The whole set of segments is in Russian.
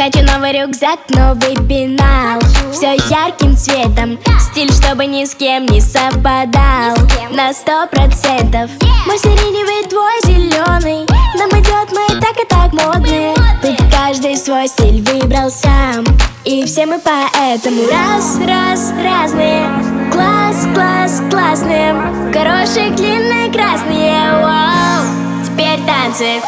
Хочу новый рюкзак, новый пенал. Все ярким цветом, стиль, чтобы ни с кем не совпадал. На 100%. Мой сиреневый, твой зеленый. Нам идет, мы и так модные. Тут каждый свой стиль выбрал сам, и все мы поэтому разные. Класс, классные. Горошек длинные, красные. Вау. Теперь танцы.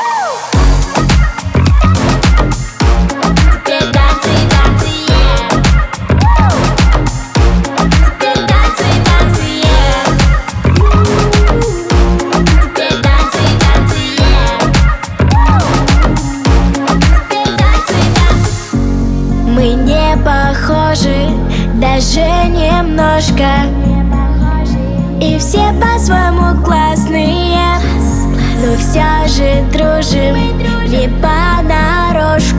Мы не похожи, даже немножко. И все по-своему классные, но все же дружим не понарошку.